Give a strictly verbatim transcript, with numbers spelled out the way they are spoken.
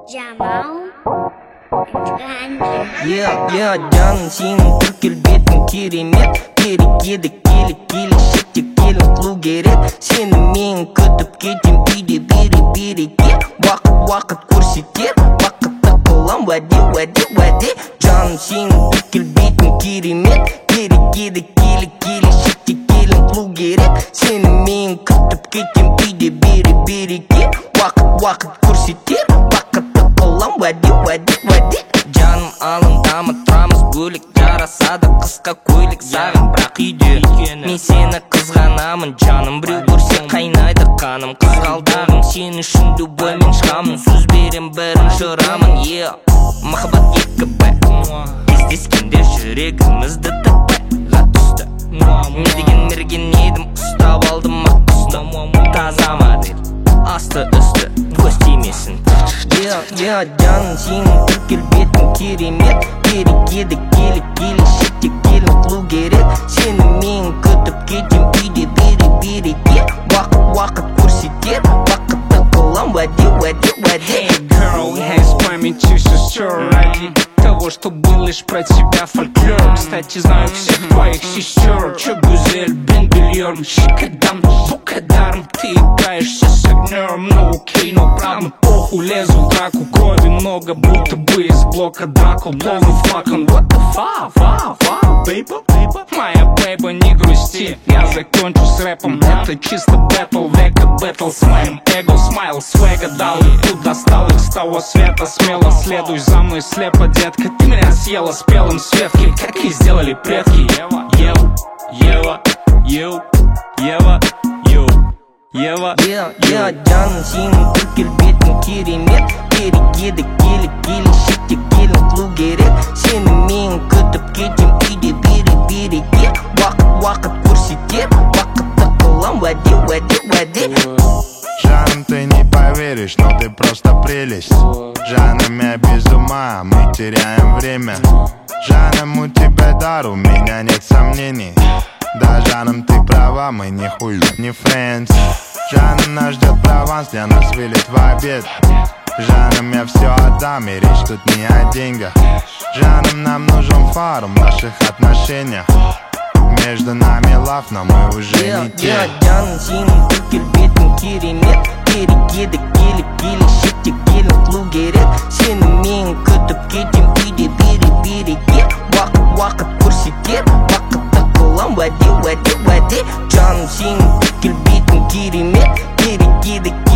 Jamal Yeah, yeah, canın senin Türk elbetin keremet Керек еді келі-келі шетте келін қылу керек Сені мен күтіп кетем үйде бере-береке Уақыт-уақыт көрсетер Бақытты қылам уәде-уәде-уәде Canın senin Türk elbetin keremet Керек еді келі-келі шетте келін қылу керек Сені мен күтіп кетем үйде бере-береке Уақыт-уақыт көрсетер Бақытты қылам уәде-уәде-уәде Жаным алындамы тұрамыз бөлік жарасады қысқа көйлек саған бірақ үйде мен сені қызғанамын жаным біреу көрсе қайнайды қаным қызғалдағым сен үшін любоймен шығамын сөз берем бірінші рамын е махаббат екі б кездескенде жүрегімізді таппайға түсті не деген мерген едім ұстап алдым ақ құсты таза модель асты үсті көз тимесін Я canın senin Türk elbetin keremet Керек еді келі-келі шетте келін қылу керек Сені мен күтіп кетем үйде бере-береке Уақыт-уақыт көрсетер Бақытты қылам уәде-уәде-уәде Hey girl, я с памятью сестер ради того, что был лишь про тебя фольклор Кстати, знаю всех твоих сестер Чё гузель, бен бельерм Щекодам, букадарм Ты играешься с огнем Ну окей, но правда похуй Лезу в драку, крови много Будто бы из блока Дракул Бловный флакон, what the fuck, wow, wow, baby, baby Моя бейба, не грусти Я закончу с рэпом Это чисто бэтл, века бэтл С моим эго, смайл, свега дал Тут достал их с того света Смело следуй за мной слепо, детка Ты меня съела с белым светки Как и сделали предки Ева, Ева, Ева, Ю, Ева, Ю, Ева, Yeah, yeah, canın senin Türk elbetin keremet Керек еді келі-келі шетте келін қылу керек Сені мен күтіп кетем үйде бере-береке Уақыт-уақыт көрсетер Бақытты қылам уәде-уәде-уәде Жаным, ты не поверишь, но ты просто прелесть Жаным, я без ума, мы теряем время Жаным, у тебя дар, у меня нет сомнений Да, Жаным, ты права, мы не хуй, не френдс Жаным, нас ждет Прованс, для нас вылет в обед Жаным, я все отдам, и речь тут не о деньгах Жаным, нам нужен фарм в наших отношениях Между нами лав, но мы уже не те Canın senin Türk elbetin keremet Керек еді келі-келі шетте келін қылу керек Сені мен күтіп кетем үйде бере-береке Уақыт-уақыт көрсетер Бақытты қылам уәде-уәде-уәде Canın senin Türk elbetin keremet Керек еді